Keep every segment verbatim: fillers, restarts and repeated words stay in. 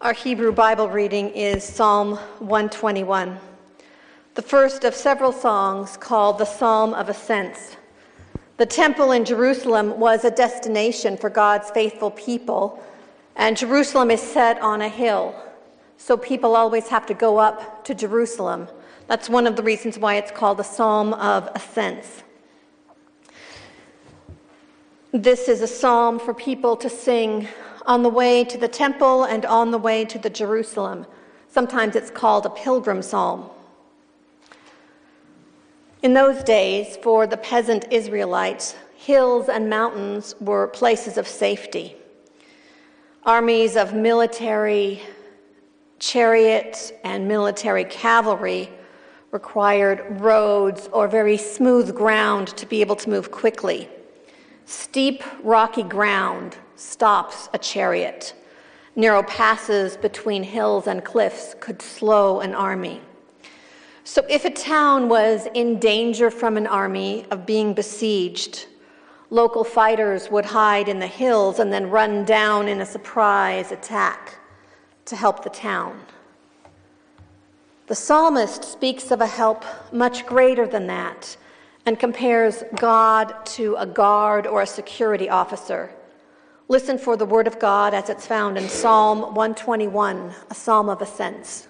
Our Hebrew Bible reading is Psalm one twenty-one, the first of several songs called the Psalm of Ascents. The temple in Jerusalem was a destination for God's faithful people, and Jerusalem is set on a hill, so people always have to go up to Jerusalem. That's one of the reasons why it's called the Psalm of Ascents. This is a psalm for people to sing on the way to the temple and on the way to the Jerusalem. Sometimes it's called a pilgrim psalm. In those days, for the peasant Israelites, hills and mountains were places of safety. Armies of military chariots and military cavalry required roads or very smooth ground to be able to move quickly. Steep, rocky ground stops a chariot. Narrow passes between hills and cliffs could slow an army. So if a town was in danger from an army of being besieged, local fighters would hide in the hills and then run down in a surprise attack to help the town. The psalmist speaks of a help much greater than that and compares God to a guard or a security officer. Listen for the word of God as it's found in Psalm one twenty-one, a psalm of ascents.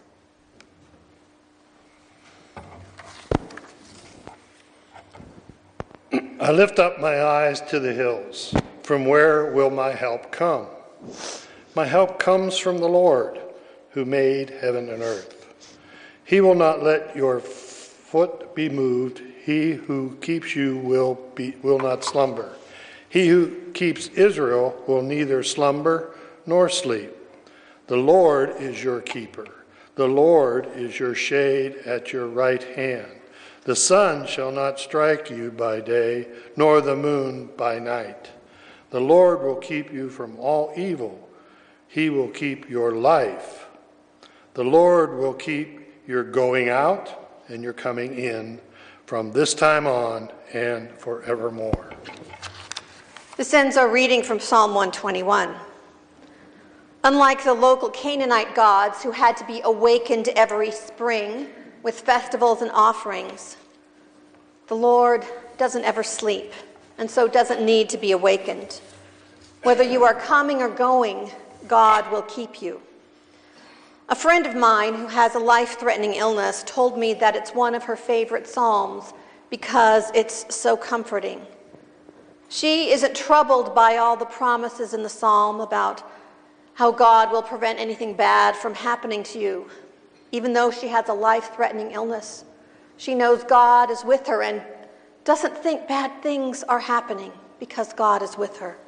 I lift up my eyes to the hills. From where will my help come? My help comes from the Lord, who made heaven and earth. He will not let your foot be moved. He who keeps you will be will not slumber. He who keeps Israel will neither slumber nor sleep. The Lord is your keeper. The Lord is your shade at your right hand. The sun shall not strike you by day, nor the moon by night. The Lord will keep you from all evil. He will keep your life. The Lord will keep your going out and your coming in from this time on and forevermore. This ends our reading from Psalm one twenty-one. Unlike the local Canaanite gods who had to be awakened every spring with festivals and offerings, the Lord doesn't ever sleep and so doesn't need to be awakened. Whether you are coming or going, God will keep you. A friend of mine who has a life-threatening illness told me that it's one of her favorite psalms because it's so comforting. She isn't troubled by all the promises in the psalm about how God will prevent anything bad from happening to you. Even though she has a life-threatening illness, she knows God is with her and doesn't think bad things are happening because God is with her.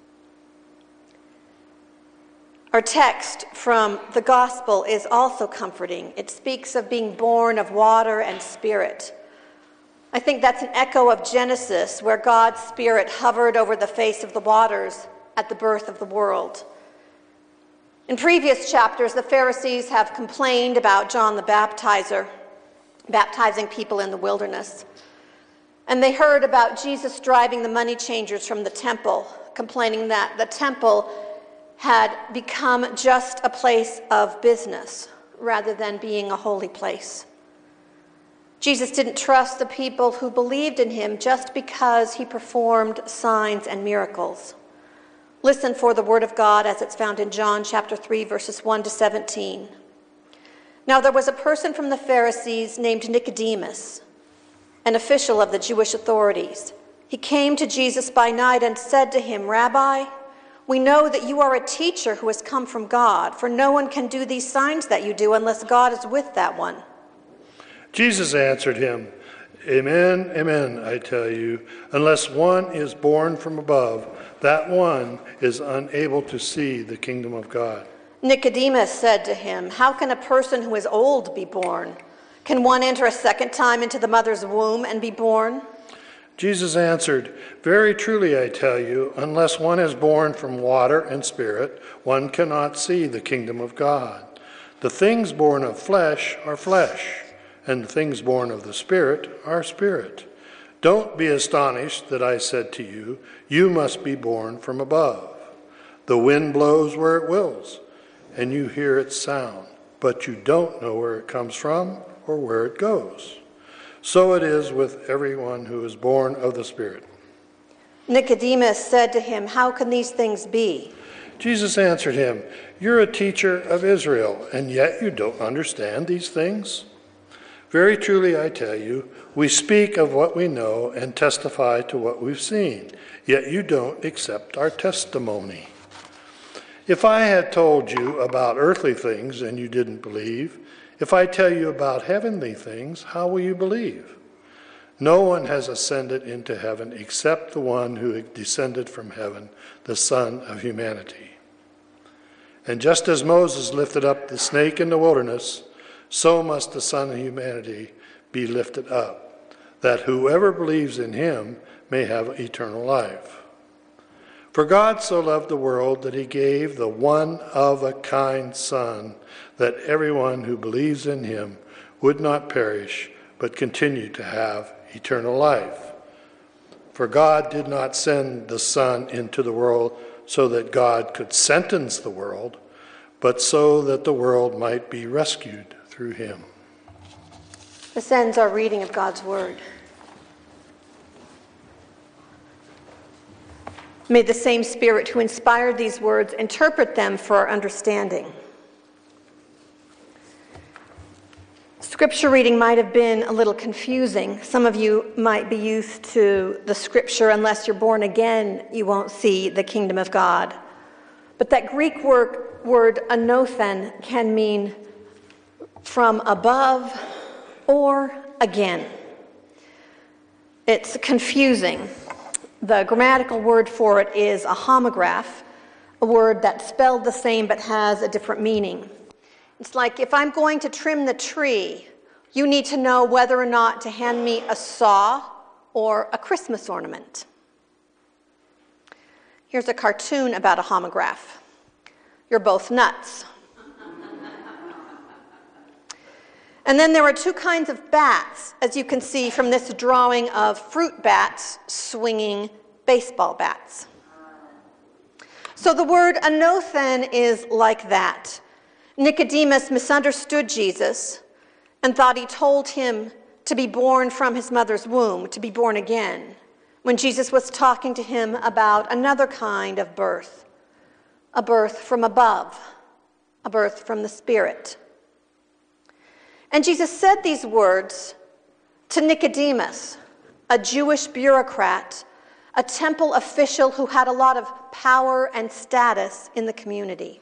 Our text from the gospel is also comforting. It speaks of being born of water and spirit. I think that's an echo of Genesis, where God's Spirit hovered over the face of the waters at the birth of the world. In previous chapters, the Pharisees have complained about John the Baptizer, baptizing people in the wilderness. And they heard about Jesus driving the money changers from the temple, complaining that the temple had become just a place of business rather than being a holy place. Jesus didn't trust the people who believed in him just because he performed signs and miracles. Listen for the word of God as it's found in John chapter three, verses one to seventeen. Now there was a person from the Pharisees named Nicodemus, an official of the Jewish authorities. He came to Jesus by night and said to him, "Rabbi, we know that you are a teacher who has come from God, for no one can do these signs that you do unless God is with that one." Jesus answered him, "Amen, amen, I tell you, unless one is born from above, that one is unable to see the kingdom of God." Nicodemus said to him, "How can a person who is old be born? Can one enter a second time into the mother's womb and be born?" Jesus answered, "Very truly I tell you, unless one is born from water and spirit, one cannot see the kingdom of God. The things born of flesh are flesh, and the things born of the Spirit are spirit. Don't be astonished that I said to you, you must be born from above. The wind blows where it wills, and you hear its sound, but you don't know where it comes from or where it goes. So it is with everyone who is born of the Spirit." Nicodemus said to him, "How can these things be?" Jesus answered him, "You're a teacher of Israel, and yet you don't understand these things? Very truly I tell you, we speak of what we know and testify to what we've seen, yet you don't accept our testimony. If I had told you about earthly things and you didn't believe, if I tell you about heavenly things, how will you believe? No one has ascended into heaven except the one who descended from heaven, the Son of humanity. And just as Moses lifted up the snake in the wilderness, so must the Son of humanity be lifted up, that whoever believes in him may have eternal life. For God so loved the world that he gave the one-of-a-kind Son, that everyone who believes in him would not perish, but continue to have eternal life. For God did not send the Son into the world so that God could sentence the world, but so that the world might be rescued through him." This ends our reading of God's word. May the same Spirit who inspired these words interpret them for our understanding. Scripture reading might have been a little confusing. Some of you might be used to the scripture, "Unless you're born again, you won't see the kingdom of God." But that Greek word, word anothen can mean from above or again. It's confusing. The grammatical word for it is a homograph, a word that's spelled the same but has a different meaning. It's like, if I'm going to trim the tree, you need to know whether or not to hand me a saw or a Christmas ornament. Here's a cartoon about a homograph. You're both nuts. And then there are two kinds of bats, as you can see from this drawing of fruit bats swinging baseball bats. So the word anothen is like that. Nicodemus misunderstood Jesus and thought he told him to be born from his mother's womb, to be born again, when Jesus was talking to him about another kind of birth, a birth from above, a birth from the Spirit. And Jesus said these words to Nicodemus, a Jewish bureaucrat, a temple official who had a lot of power and status in the community.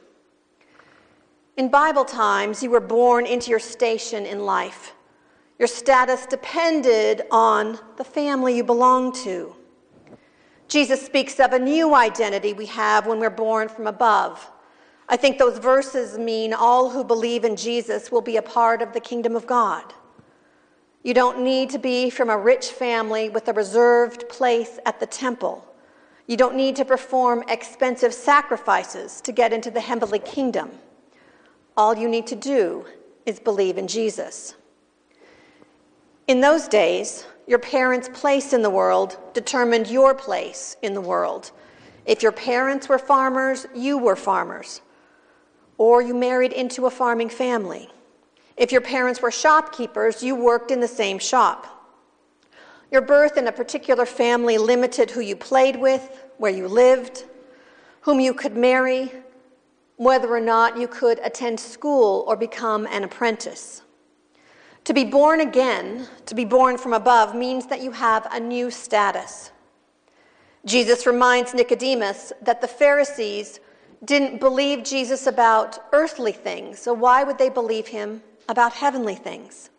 In Bible times, you were born into your station in life. Your status depended on the family you belonged to. Jesus speaks of a new identity we have when we're born from above. I think those verses mean all who believe in Jesus will be a part of the kingdom of God. You don't need to be from a rich family with a reserved place at the temple. You don't need to perform expensive sacrifices to get into the heavenly kingdom. All you need to do is believe in Jesus. In those days, your parents' place in the world determined your place in the world. If your parents were farmers, you were farmers. Or you married into a farming family. If your parents were shopkeepers, you worked in the same shop. Your birth in a particular family limited who you played with, where you lived, whom you could marry, whether or not you could attend school or become an apprentice. To be born again, to be born from above, means that you have a new status. Jesus reminds Nicodemus that the Pharisees didn't believe Jesus about earthly things, so why would they believe him about heavenly things?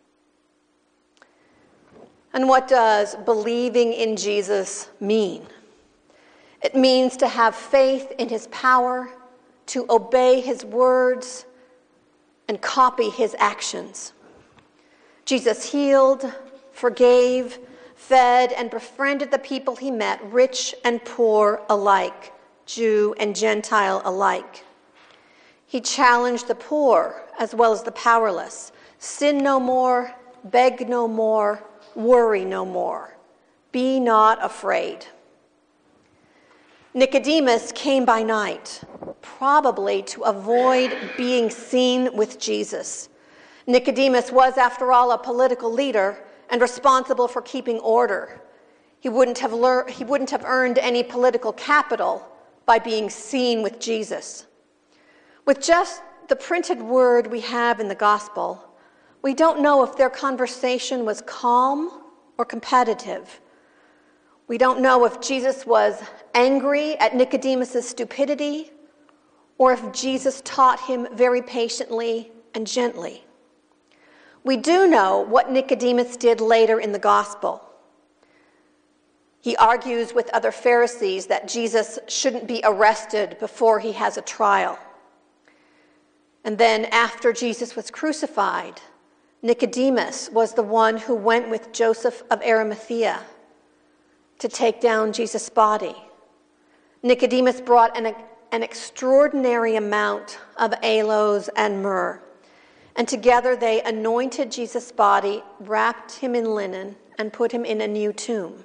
And what does believing in Jesus mean? It means to have faith in his power, to obey his words, and copy his actions. Jesus healed, forgave, fed, and befriended the people he met, rich and poor alike, Jew and Gentile alike. He challenged the poor as well as the powerless. Sin no more, beg no more, worry no more. Be not afraid. Nicodemus came by night. probably to avoid being seen with Jesus. Nicodemus was, after all, a political leader and responsible for keeping order. He wouldn't have lear- he wouldn't have earned any political capital by being seen with Jesus. With just the printed word we have in the gospel, we don't know if their conversation was calm or competitive. We don't know if Jesus was angry at Nicodemus' stupidity or if Jesus taught him very patiently and gently. We do know what Nicodemus did later in the gospel. He argues with other Pharisees that Jesus shouldn't be arrested before he has a trial. And then after Jesus was crucified, Nicodemus was the one who went with Joseph of Arimathea to take down Jesus' body. Nicodemus brought an, an extraordinary amount of aloes and myrrh, and together they anointed Jesus' body, wrapped him in linen, and put him in a new tomb.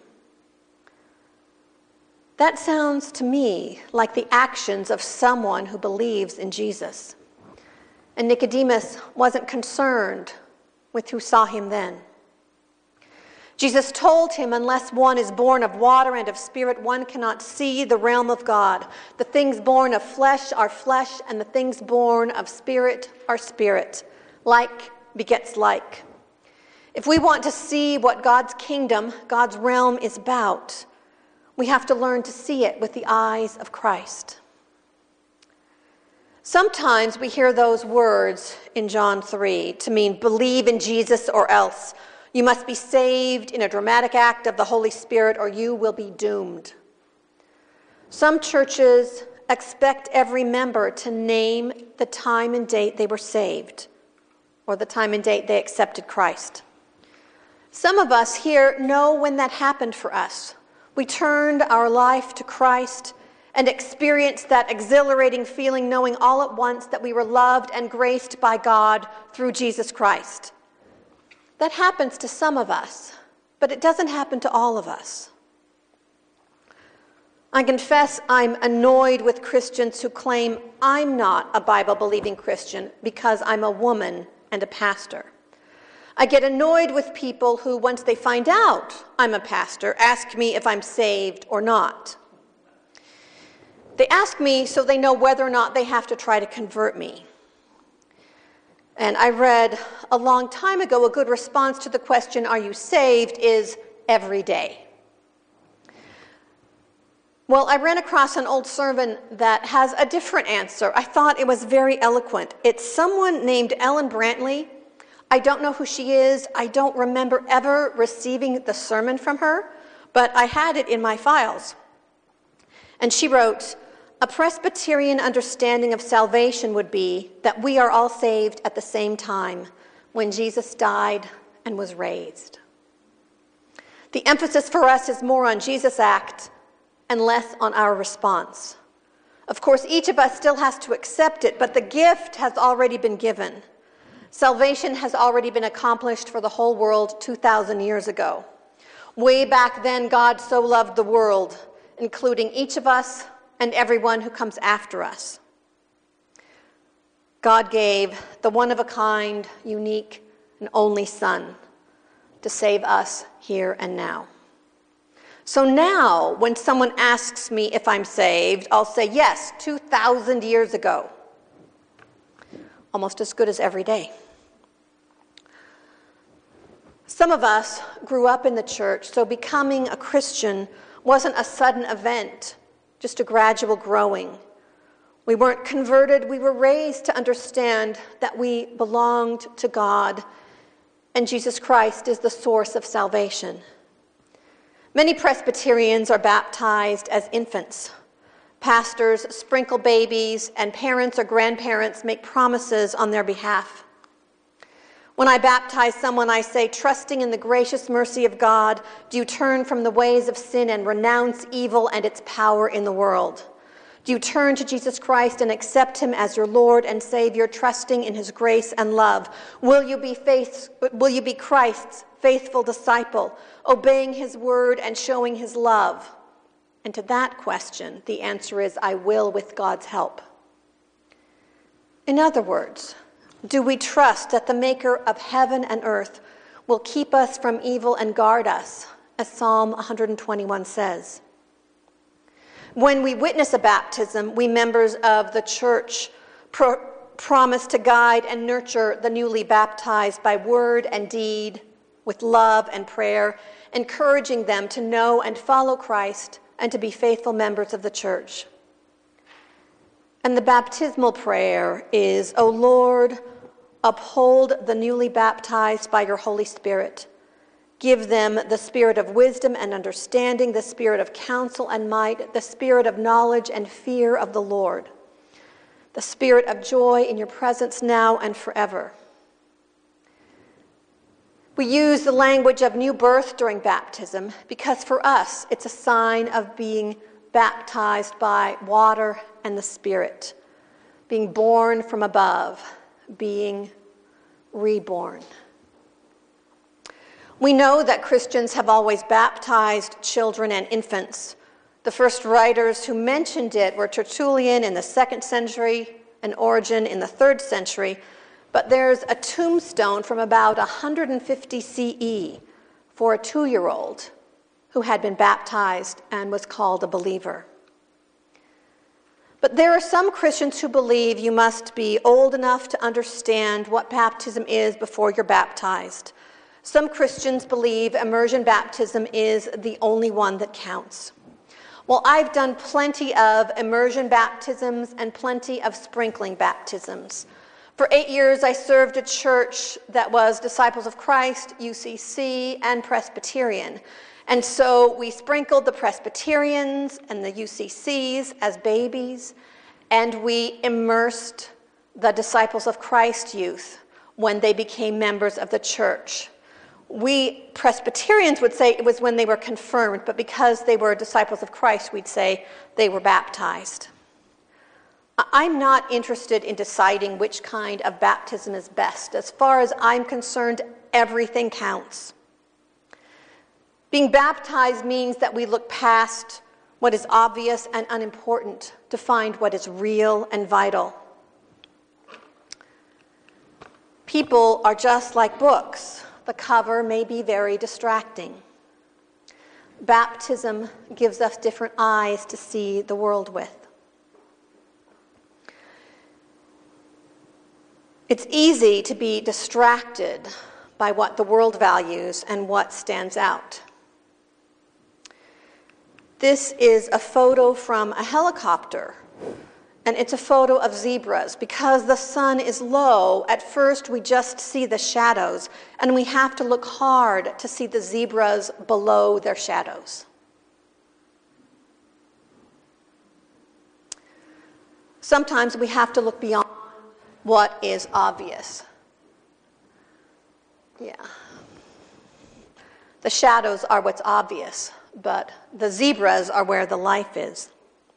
That sounds to me like the actions of someone who believes in Jesus. And Nicodemus wasn't concerned with who saw him then. Jesus told him, unless one is born of water and of spirit, one cannot see the realm of God. The things born of flesh are flesh, and the things born of spirit are spirit. Like begets like. If we want to see what God's kingdom, God's realm is about, we have to learn to see it with the eyes of Christ. Sometimes we hear those words in John three to mean believe in Jesus or else. You must be saved in a dramatic act of the Holy Spirit or you will be doomed. Some churches expect every member to name the time and date they were saved or the time and date they accepted Christ. Some of us here know when that happened for us. We turned our life to Christ and experienced that exhilarating feeling knowing all at once that we were loved and graced by God through Jesus Christ. That happens to some of us, but it doesn't happen to all of us. I confess I'm annoyed with Christians who claim I'm not a Bible-believing Christian because I'm a woman and a pastor. I get annoyed with people who, once they find out I'm a pastor, ask me if I'm saved or not. They ask me so they know whether or not they have to try to convert me. And I read a long time ago, a good response to the question, are you saved, is every day. Well, I ran across an old sermon that has a different answer. I thought it was very eloquent. It's someone named Ellen Brantley. I don't know who she is. I don't remember ever receiving the sermon from her, but I had it in my files. And she wrote, a Presbyterian understanding of salvation would be that we are all saved at the same time when Jesus died and was raised. The emphasis for us is more on Jesus' act and less on our response. Of course, each of us still has to accept it, but the gift has already been given. Salvation has already been accomplished for the whole world two thousand years ago. Way back then, God so loved the world, including each of us and everyone who comes after us. God gave the one-of-a-kind, unique, and only Son to save us here and now. So now, when someone asks me if I'm saved, I'll say, yes, two thousand years ago. Almost as good as every day. Some of us grew up in the church, so becoming a Christian wasn't a sudden event, just a gradual growing. We weren't converted, we were raised to understand that we belonged to God, and Jesus Christ is the source of salvation. Many Presbyterians are baptized as infants. Pastors sprinkle babies, and parents or grandparents make promises on their behalf. When I baptize someone, I say, trusting in the gracious mercy of God, do you turn from the ways of sin and renounce evil and its power in the world? Do you turn to Jesus Christ and accept him as your Lord and Savior, trusting in his grace and love? Will you be faith, will you be Christ's faithful disciple, obeying his word and showing his love? And to that question, the answer is, I will with God's help. In other words, do we trust that the maker of heaven and earth will keep us from evil and guard us, as Psalm one twenty-one says? When we witness a baptism, we members of the church pro- promise to guide and nurture the newly baptized by word and deed, with love and prayer, encouraging them to know and follow Christ and to be faithful members of the church. And the baptismal prayer is, O Lord, uphold the newly baptized by your Holy Spirit. Give them the spirit of wisdom and understanding, the spirit of counsel and might, the spirit of knowledge and fear of the Lord, the spirit of joy in your presence now and forever. We use the language of new birth during baptism because for us it's a sign of being baptized by water and the Spirit, being born from above, being reborn. We know that Christians have always baptized children and infants. The first writers who mentioned it were Tertullian in the second century and Origen in the third century, but there's a tombstone from about one hundred fifty C E for a two-year-old who had been baptized and was called a believer. But there are some Christians who believe you must be old enough to understand what baptism is before you're baptized. Some Christians believe immersion baptism is the only one that counts. Well, I've done plenty of immersion baptisms and plenty of sprinkling baptisms. For eight years, I served a church that was Disciples of Christ, U C C, and Presbyterian. And so we sprinkled the Presbyterians and the U C Cs as babies, and we immersed the Disciples of Christ youth when they became members of the church. We Presbyterians would say it was when they were confirmed, but because they were disciples of Christ, we'd say they were baptized. I'm not interested in deciding which kind of baptism is best. As far as I'm concerned, everything counts. Being baptized means that we look past what is obvious and unimportant to find what is real and vital. People are just like books. The cover may be very distracting. Baptism gives us different eyes to see the world with. It's easy to be distracted by what the world values and what stands out. This is a photo from a helicopter, and it's a photo of zebras. Because the sun is low, at first we just see the shadows, and we have to look hard to see the zebras below their shadows. Sometimes we have to look beyond what is obvious. Yeah. The shadows are what's obvious, but the zebras are where the life is.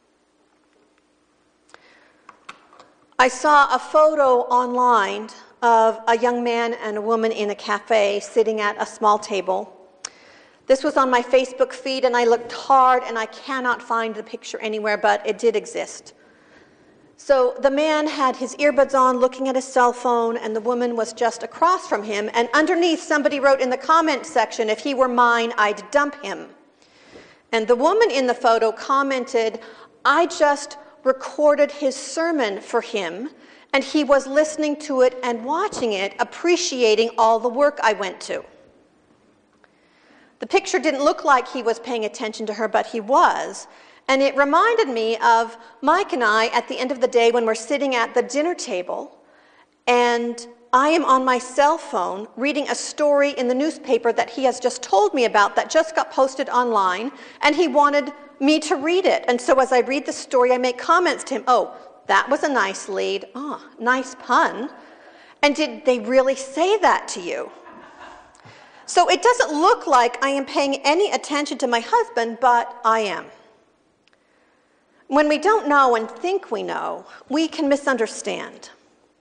I saw a photo online of a young man and a woman in a cafe sitting at a small table. This was on my Facebook feed, and I looked hard, and I cannot find the picture anywhere, but it did exist. So the man had his earbuds on, looking at his cell phone, and the woman was just across from him. And underneath, somebody wrote in the comment section, "If he were mine, I'd dump him." And the woman in the photo commented, "I just recorded his sermon for him, and he was listening to it and watching it, appreciating all the work I went to." The picture didn't look like he was paying attention to her, but he was. And it reminded me of Mike and I at the end of the day when we're sitting at the dinner table, and I am on my cell phone reading a story in the newspaper that he has just told me about that just got posted online, and he wanted me to read it. And so as I read the story, I make comments to him. "Oh, that was a nice lead. Oh, nice pun. And did they really say that to you?" So it doesn't look like I am paying any attention to my husband, but I am. When we don't know and think we know, we can misunderstand.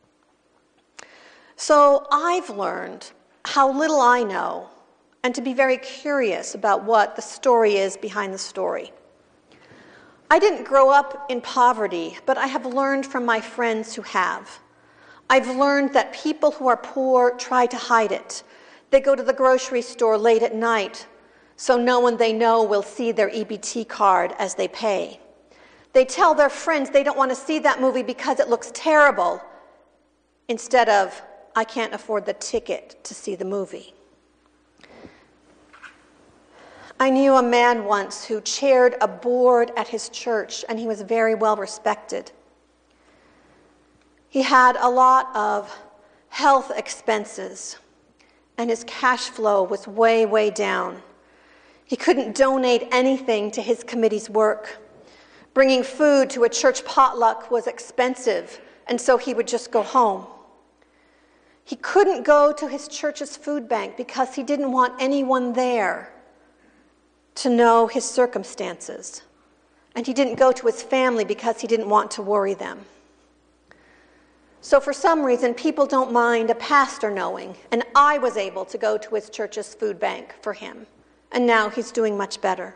So I've learned how little I know and to be very curious about what the story is behind the story. I didn't grow up in poverty, but I have learned from my friends who have. I've learned that people who are poor try to hide it. They go to the grocery store late at night so no one they know will see their E B T card as they pay. They tell their friends they don't want to see that movie because it looks terrible, instead of, I can't afford the ticket to see the movie. I knew a man once who chaired a board at his church, and he was very well respected. He had a lot of health expenses, and his cash flow was way, way down. He couldn't donate anything to his committee's work. Bringing food to a church potluck was expensive, and so he would just go home. He couldn't go to his church's food bank because he didn't want anyone there to know his circumstances. And he didn't go to his family because he didn't want to worry them. So for some reason, people don't mind a pastor knowing, and I was able to go to his church's food bank for him. And now he's doing much better.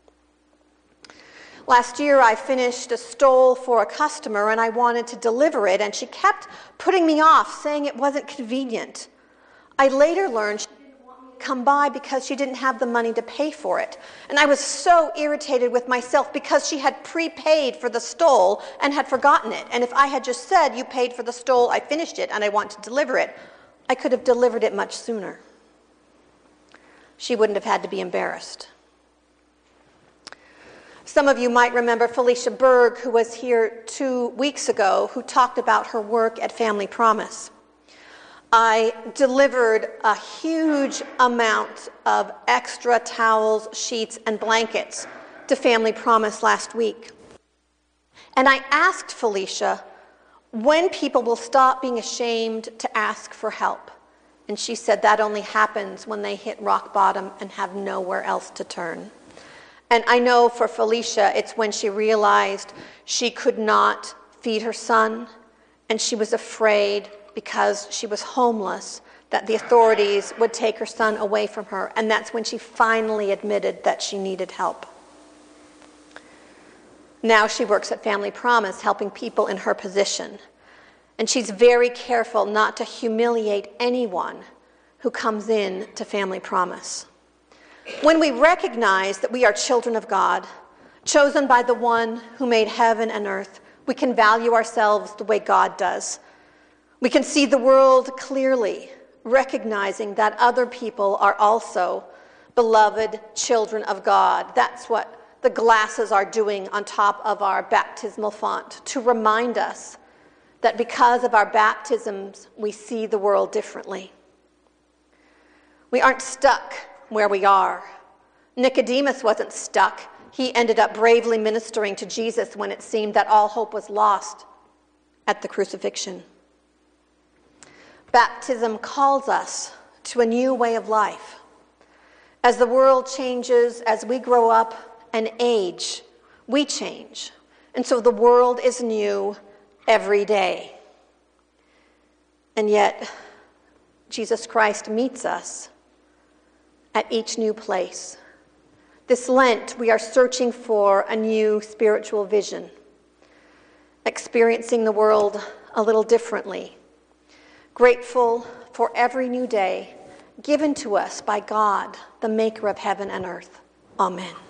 Last year, I finished a stole for a customer, and I wanted to deliver it, and she kept putting me off, saying it wasn't convenient. I later learned she didn't want me to come by because she didn't have the money to pay for it. And I was so irritated with myself because she had prepaid for the stole and had forgotten it. And if I had just said, you paid for the stole, I finished it, and I want to deliver it, I could have delivered it much sooner. She wouldn't have had to be embarrassed. Some of you might remember Felicia Berg, who was here two weeks ago, who talked about her work at Family Promise. I delivered a huge amount of extra towels, sheets, and blankets to Family Promise last week. And I asked Felicia when people will stop being ashamed to ask for help. And she said that only happens when they hit rock bottom and have nowhere else to turn. And I know for Felicia, it's when she realized she could not feed her son, and she was afraid because she was homeless that the authorities would take her son away from her. And that's when she finally admitted that she needed help. Now she works at Family Promise, helping people in her position. And she's very careful not to humiliate anyone who comes in to Family Promise. When we recognize that we are children of God, chosen by the one who made heaven and earth, we can value ourselves the way God does. We can see the world clearly, recognizing that other people are also beloved children of God. That's what the glasses are doing on top of our baptismal font, to remind us that because of our baptisms, we see the world differently. We aren't stuck where we are. Nicodemus wasn't stuck. He ended up bravely ministering to Jesus when it seemed that all hope was lost at the crucifixion. Baptism calls us to a new way of life. As the world changes, as we grow up and age, we change. And so the world is new every day. And yet, Jesus Christ meets us at each new place. This Lent, we are searching for a new spiritual vision, experiencing the world a little differently, grateful for every new day given to us by God, the maker of heaven and earth. Amen.